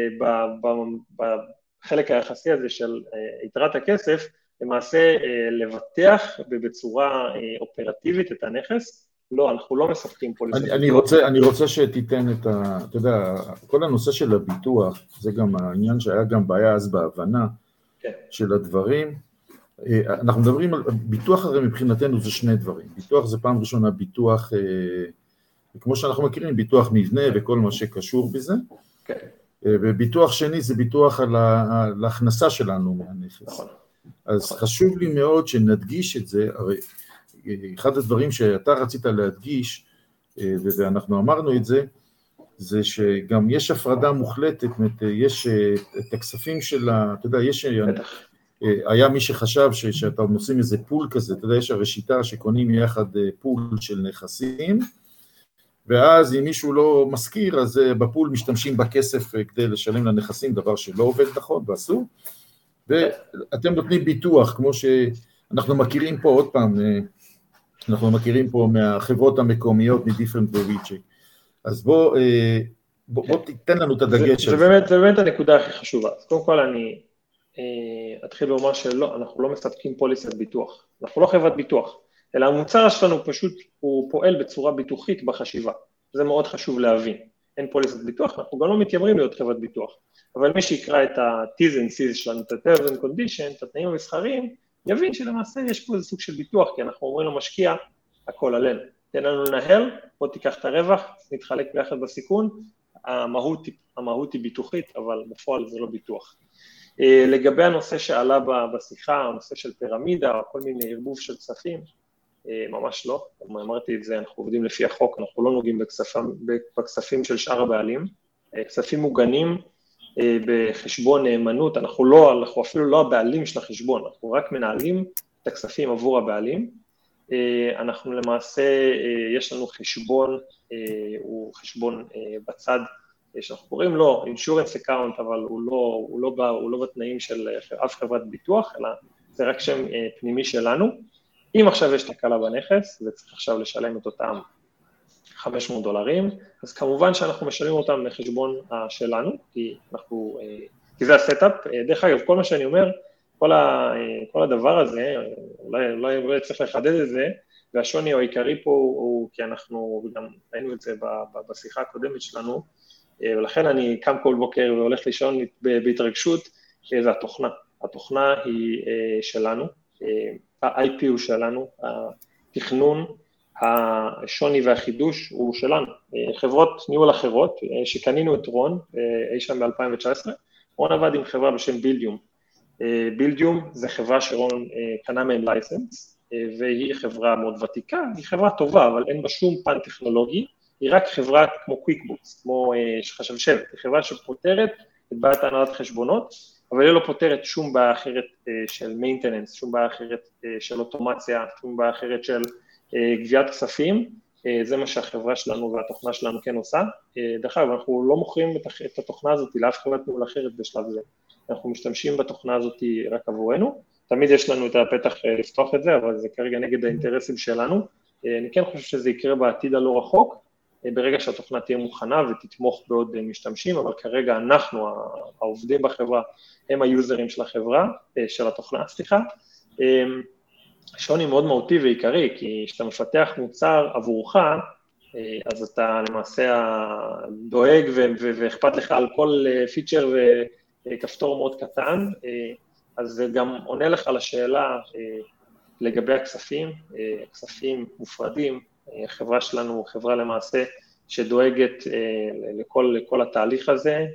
בחלק היחסי הזה של יתרת הכסף, למעשה לבטח בצורה אופרטיבית את הנכס, לא, אנחנו לא מספקים פה לזה. אני רוצה, אני רוצה שתיתן את ה... אתה יודע, כל הנושא של הביטוח, זה גם העניין שהיה גם בעיה אז בהבנה כן. של הדברים. אנחנו מדברים על ביטוח, הרי מבחינתנו זה שני דברים. ביטוח זה פעם ראשונה ביטוח, כמו שאנחנו מכירים, ביטוח מבנה וכל מה שקשור בזה. כן. וביטוח שני זה ביטוח על ההכנסה שלנו מהנכס. נכון. אז חשוב לי מאוד שנדגיש את זה, הרי אחד הדברים שאתה רצית להדגיש, ואנחנו אמרנו את זה, זה שגם יש הפרדה מוחלטת, יש את הכספים של, אתה יודע, יש, היה מי שחשב שאתה עושים איזה פול כזה, אתה יודע, יש הרי שיטה שקונים יחד פול של נכסים, ואז אם מישהו לא מזכיר, אז בפול משתמשים בכסף כדי לשלם לנכסים, דבר שלא עובד נכון ואסור, ואתם נותנים ביטוח, כמו שאנחנו מכירים פה עוד פעם, אנחנו מכירים פה מהחברות המקומיות, מדיפרנט וויצ'ק. אז בוא, בוא, בוא תיתן לנו את הדגש. זה, זה, באמת, זה באמת הנקודה הכי חשובה. אז קודם כל אני אתחיל לומר שלא, אנחנו לא מספקים פוליסת ביטוח. אנחנו לא חברת ביטוח, אלא המוצר שלנו פשוט הוא פועל בצורה ביטוחית בחשיבה. זה מאוד חשוב להבין. אין פוליסת ביטוח, אנחנו גם לא מתיימרים להיות חברת ביטוח. אבל מי שיקרא את ה-T's and C's שלנו, את ה-Terms and Conditions, את התנאים המסחריים, יבין שלמעשה יש פה איזה סוג של ביטוח, כי אנחנו אומרים לו משקיע, הכל עלינו. תן לנו לנהל, בוא תיקח את הרווח, נתחלק ביחד בסיכון, המהות, המהות היא ביטוחית, אבל בפועל זה לא ביטוח. לגבי הנושא שעלה בשיחה, הנושא של פירמידה, או כל מיני ערבוב של כספים, ממש לא, אמרתי את זה, אנחנו עובדים לפי החוק, אנחנו לא נוגעים בכספים, בכספים של שאר הבעלים, כספים מוגנים בחשבון נאמנות, אנחנו, לא, אנחנו אפילו לא הבעלים של החשבון, אנחנו רק מנהלים את הכספים עבור הבעלים, אנחנו למעשה, יש לנו חשבון, הוא חשבון בצד, שאנחנו קוראים לו insurance account, אבל הוא לא, הוא לא, בא, הוא לא בתנאים של אף חברת ביטוח, אלא זה רק שם פנימי שלנו. אם עכשיו יש תקלה בנכס, וצריך עכשיו לשלם את אותם חמש מאות דולרים, אז כמובן שאנחנו משלמים אותם לחשבון שלנו, כי אנחנו, כי זה הסטאפ. דרך אגב, כל מה שאני אומר, כל, ה, כל הדבר הזה, אולי, אולי, אולי צריך לחדד את זה, והשוני העיקרי פה הוא, כי אנחנו גם ראינו את זה בשיחה הקודמת שלנו, ולכן אני קם כל בוקר והולך לישון בהתרגשות, זה התוכנה. התוכנה היא שלנו, ה-איי פי הוא שלנו, התכנון, השוני והחידוש הוא שלנו. חברות ניהול אחרות, שקנינו את רון, אי שם ב-אלפיים תשע עשרה, רון עבד עם חברה בשם בילדיום. בילדיום זה חברה שרון קנה מהם לייסנס, והיא חברה מאוד ותיקה, היא חברה טובה, אבל אין בה שום פן טכנולוגי, היא רק חברה כמו קוויקבוקס, כמו שחשב שבט, היא חברה שפותרת את בעיית הנהלת חשבונות, אבל היא לא פותרת שום בעיה אחרת של מיינטננס, שום בעיה אחרת של אוטומציה, שום בעיה אחרת של גביית כספים, זה מה שהחברה שלנו והתוכנה שלנו כן עושה. דרך אגב, אנחנו לא מוכרים את התוכנה הזאת לאף חברת ניהול אחרת בשלב זה, אנחנו משתמשים בתוכנה הזאת רק עבורנו, תמיד יש לנו את הפתח לפתוח את זה, אבל זה כרגע נגד האינטרסים שלנו, אני כן חושב שזה יקרה בעתיד הלא רחוק, ברגע שהתוכנה תהיה מוכנה ותתמוך בעוד משתמשים, אבל כרגע אנחנו, העובדים בחברה, הם היוזרים של החברה, של התוכנה, סליחה. שוני מאוד מהותי ועיקרי, כי כשאתה מפתח מוצר עבורך, אז אתה למעשה דואג ואכפת לך על כל פיצ'ר וכפתור מאוד קטן, אז זה גם עונה לך לשאלה לגבי הכספים, הכספים מופרדים, החברה שלנו, חברה למעשה שדואגת לכל, לכל התהליך הזה,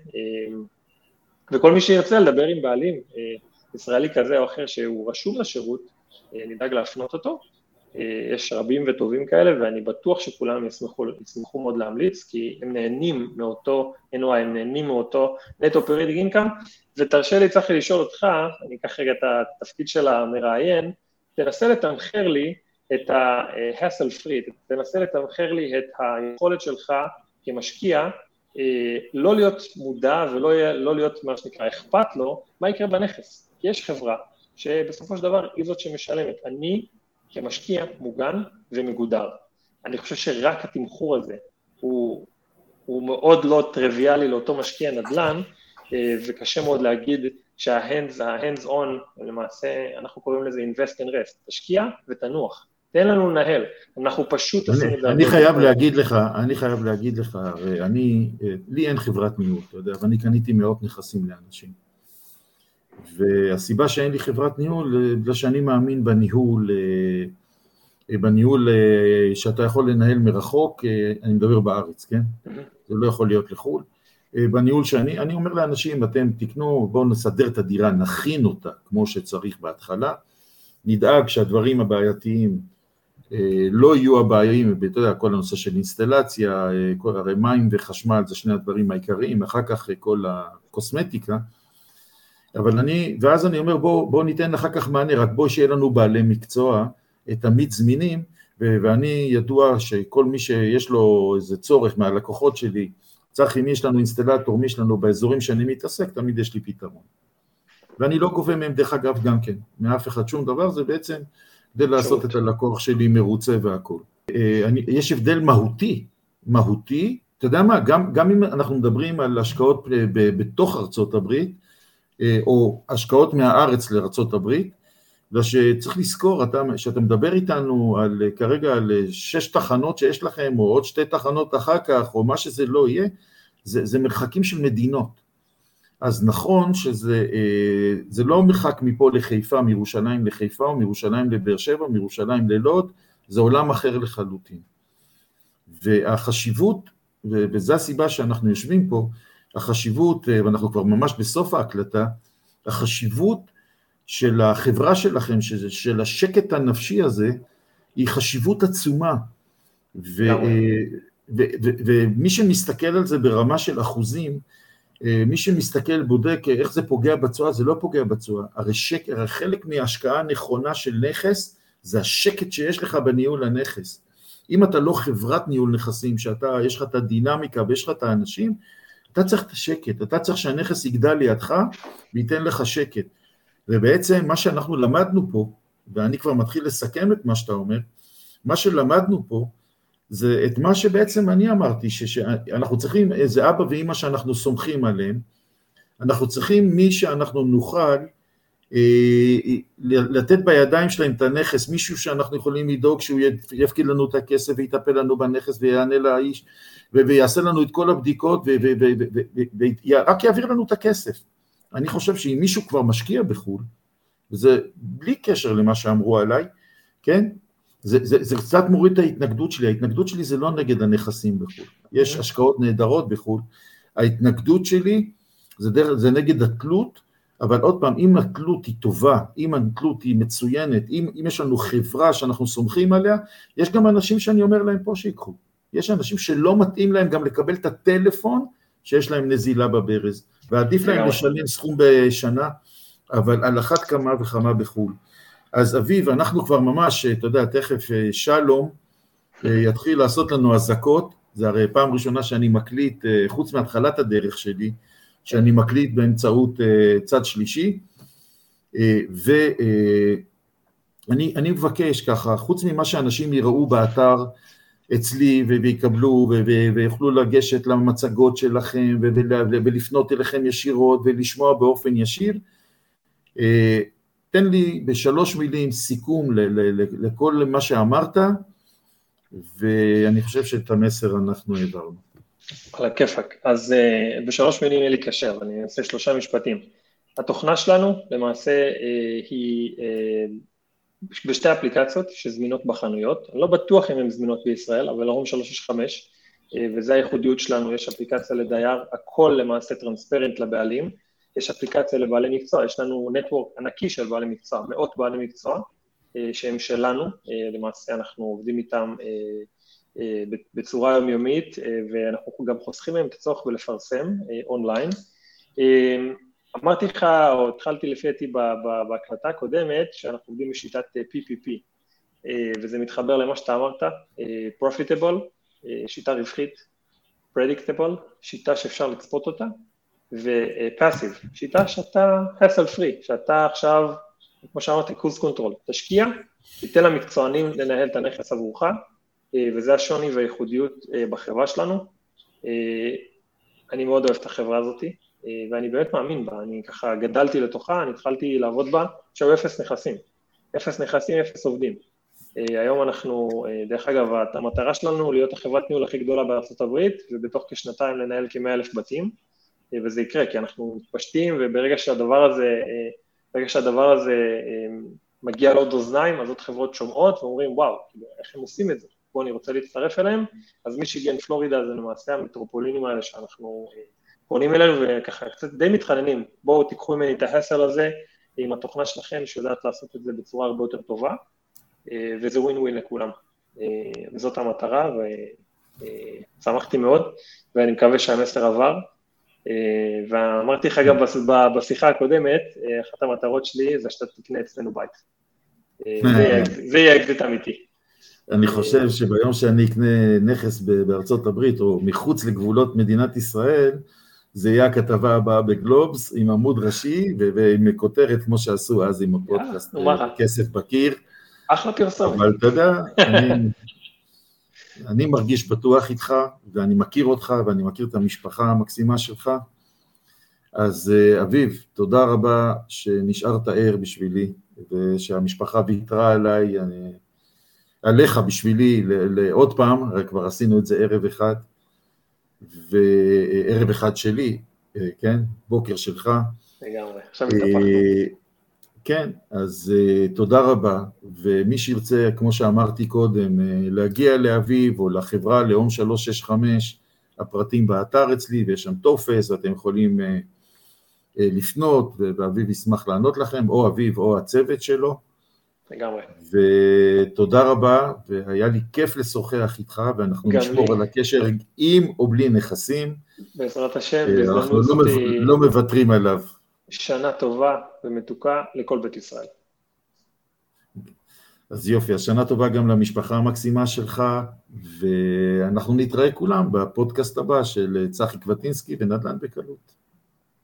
וכל מי שירצה לדבר עם בעלים, ישראלי כזה או אחר שהוא רשום לשירות, נדאג להפנות אותו, יש רבים וטובים כאלה, ואני בטוח שכולם ישמחו, ישמחו מאוד להמליץ, כי הם נהנים מאותו אן או איי, הם נהנים מאותו Net Operating Income, ותרשה לי צריך לשאול אותך, אני אקח רגע את התפקיד של המראיין, תנסה לתמחר לי את ה-hassle free, תנסה לתמחר לי את היכולת שלך כמשקיע, לא להיות מודע ולא לא להיות מה שנקרא אכפת לו, מה יקרה בנכס, כי יש חברה שבסופו של דבר היא זאת שמשלמת, אני כמשקיע מוגן ומגודר, אני חושב שרק התמחור הזה הוא, הוא מאוד לא טריוויאלי לאותו משקיע נדל"ן, וקשה מאוד להגיד שה-hands, ה-hands on, למעשה אנחנו קוראים לזה invest and rest, תשקיע ותנוח, תן לנו לנהל, אנחנו פשוט עושים את זה. אני חייב להגיד לך, אני חייב להגיד לך, אני, לי אין חברת ניהול, אתה יודע, ואני קניתי מאות נכסים לאנשים, והסיבה שאין לי חברת ניהול, בגלל שאני מאמין בניהול, בניהול שאתה יכול לנהל מרחוק, אני מדבר בארץ, כן? זה לא יכול להיות לחול. בניהול שאני, אני אומר לאנשים, אתם תקנו, בואו נסדר את הדירה, נכין אותה כמו שצריך בהתחלה, נדאג שהדברים הבעייתיים לא יהיו הבעיים, אתה יודע, כל הנושא של אינסטלציה, כל הרי מים וחשמל, זה שני הדברים העיקריים, אחר כך כל הקוסמטיקה, אבל אני, ואז אני אומר, בואו בוא ניתן אחר כך מענה, רק בואו שיהיה לנו בעלי מקצוע, תמיד זמינים, ואני ידוע שכל מי שיש לו איזה צורך מהלקוחות שלי, צריך אם יש לנו אינסטלטור, מי יש לנו באזורים שאני מתעסק, תמיד יש לי פתרון. ואני לא גובה מהם דרך אגב גם כן, מאף אחד שום דבר, זה בעצם כדי לעשות את הלקוח שלי מרוצה והכל. אני, יש הבדל מהותי, מהותי, אתה יודע מה, גם, גם אם אנחנו מדברים על השקעות בתוך ארצות הברית, או השקעות מהארץ לארצות הברית, זה שצריך לזכור, אתה, שאתה מדבר איתנו על, כרגע על שש תחנות שיש לכם, או עוד שתי תחנות אחר כך, או מה שזה לא יהיה, זה, זה מרחקים של מדינות. אז נכון שזה זה לא מרחק מפה לחיפה, מירושלים לחיפה, או מירושלים לבאר שבע, מירושלים ללוד, זה עולם אחר לחלוטין. והחשיבות, וזו הסיבה שאנחנו יושבים פה, החשיבות, ואנחנו כבר ממש בסוף ההקלטה, החשיבות של החברה שלכם, של השקט הנפשי הזה, היא חשיבות עצומה. ו, ו, ו, ומי שמסתכל על זה ברמה של אחוזים, מי שמסתכל בודק איך זה פוגע בצועה, זה לא פוגע בצועה. הרי, שק, הרי חלק מההשקעה הנכונה של נכס, זה השקט שיש לך בניהול הנכס. אם אתה לא חברת ניהול נכסים, שאתה, יש לך את הדינמיקה ויש לך את האנשים, אתה צריך את השקט, אתה צריך שהנכס יגדל לידך וייתן לך שקט. ובעצם מה שאנחנו למדנו פה, ואני כבר מתחיל לסכם את מה שאתה אומר, מה שלמדנו פה, זה את מה שבעצם אני אמרתי, שאנחנו צריכים איזה אבא ואמא שאנחנו סומכים עליהם, אנחנו צריכים מי שאנחנו נוכל לתת בידיים שלהם את הנכס, מישהו שאנחנו יכולים לדאוג שהוא יפקיד לנו את הכסף ויטפל לנו בנכס ויענה לאיש, ויעשה לנו את כל הבדיקות ורק יעביר לנו את הכסף. אני חושב שאם מישהו כבר משקיע בחו"ל, וזה בלי קשר למה שאמרו עליי, כן? זה, זה, זה קצת מוריד את ההתנגדות שלי, ההתנגדות שלי זה לא נגד הנכסים בחו"ל, יש השקעות נהדרות בחו"ל, ההתנגדות שלי זה, דרך, זה נגד התלות, אבל עוד פעם, אם התלות היא טובה, אם התלות היא מצוינת, אם, אם יש לנו חברה שאנחנו סומכים עליה, יש גם אנשים שאני אומר להם פה שיקחו, יש אנשים שלא מתאים להם גם לקבל את הטלפון, שיש להם נזילה בברז, ועדיף להם לשלם סכום בשנה, אבל על אחת כמה וכמה בחו"ל. אז אביב, אנחנו כבר ממש, אתה יודע, תכף שלום, יתחיל לעשות לנו הזקות, זה הרי פעם ראשונה שאני מקליט, חוץ מהתחלת הדרך שלי, שאני מקליט באמצעות צד שלישי, ואני אני מבקש ככה, חוץ ממה שאנשים יראו באתר אצלי, ויקבלו, ויוכלו לגשת למצגות שלכם, ולפנות אליכם ישירות, ולשמוע באופן ישיר, תן לי בשלוש מילים סיכום לכל מה שאמרת, ואני חושב שאת המסר אנחנו העברנו. על הכיפק. אז uh, בשלוש מילים יהיה לי קשה, אבל אני אעשה שלושה משפטים. התוכנה שלנו למעשה uh, היא uh, בשתי אפליקציות שזמינות בחנויות, אני לא בטוח אם הן זמינות בישראל, אבל לרום שלוש שש חמש, uh, וזה הייחודיות שלנו, יש אפליקציה לדייר, הכל למעשה טרנספרנט לבעלים, יש אפליקציה לבעלי מקצוע, יש לנו נטוורק ענקי של בעלי מקצוע, מאות בעלי מקצוע, uh, שהם שלנו, uh, למעשה אנחנו עובדים איתם, uh, בצורה יומיומית, ואנחנו גם חוסכים מהם את הצורך בלפרסם אונליין. אמרתי לך, או התחלתי לפייתי בהקלטה הקודמת, שאנחנו עובדים בשיטת פי פי פי, וזה מתחבר למה שאתה אמרת, Profitable, שיטה רווחית, Predictable, שיטה שאפשר לצפות אותה, ו-Passive, שיטה שאתה hassle free, שאתה עכשיו, כמו שאמרתי, cruise control, תשקיע, תיתן למקצוענים לנהל את הנכס עבורך, וזה השוני והייחודיות בחברה שלנו. אני מאוד אוהב את החברה הזאת, ואני באמת מאמין בה, אני ככה גדלתי לתוכה, אני התחלתי לעבוד בה, עכשיו אפס נכסים, אפס נכסים, אפס עובדים. היום אנחנו, דרך אגב, המטרה שלנו להיות החברת ניהול הכי גדולה בארצות הברית, ובתוך כשנתיים לנהל כ-מאה אלף בתים, וזה יקרה, כי אנחנו מתפשטים, וברגע שהדבר הזה, ברגע שהדבר הזה מגיע לעוד אוזניים, אז עוד חברות שומעות ואומרים, וואו, איך הם עושים את זה? בוא אני רוצה להצטרף אליהם, אז מישיגן, פלורידה, זה למעשה המטרופולינים האלה שאנחנו פונים אלינו, וככה קצת די מתחננים, בואו תיקחו ממני את ההסל הזה, עם התוכנה שלכם, שיודעת לעשות את זה בצורה הרבה יותר טובה, וזה ווין ווין לכולם. וזאת המטרה, ושמחתי מאוד, ואני מקווה שהמסר עבר, ואמרתי לך גם בשיחה הקודמת, אחת המטרות שלי זה שאתה תקנה אצלנו בית. זה יהיה אקזיט אמיתי. אני חושב שביום שאני אקנה נכס בארצות הברית, או מחוץ לגבולות מדינת ישראל, זה יהיה הכתבה הבאה בגלובס, עם עמוד ראשי, ועם כותרת כמו שעשו אז עם הפודקאסט, כסף בקיר. אחלה פרסום. אבל אתה יודע, אני מרגיש בטוח איתך, ואני מכיר אותך, ואני מכיר את המשפחה המקסימה שלך, אז אביב, תודה רבה שנשארת ער בשבילי, ושהמשפחה ויתרה עליי, אני, עליך בשבילי, לעוד פעם, כבר עשינו את זה ערב אחד, וערב אחד שלי, כן, בוקר שלך. לגמרי, עכשיו התהפכנו. כן, אז תודה רבה, ומי שירצה, כמו שאמרתי קודם, להגיע לאביב או לחברה לאום שלוש שש חמש, הפרטים באתר אצלי, ויש שם טופס, ואתם יכולים לפנות, ואביב ישמח לענות לכם, או אביב או הצוות שלו. לגמרי. ותודה רבה, והיה לי כיף לשוחח איתך, ואנחנו נשמור על הקשר עם או בלי נכסים. בעזרת השם, אנחנו לא, לא מוותרים עליו. שנה טובה ומתוקה לכל בית ישראל. אז יופי, אז שנה טובה גם למשפחה המקסימה שלך, ואנחנו נתראה כולם בפודקאסט הבא של צחי קבטינסקי ונדל"ן בקלות.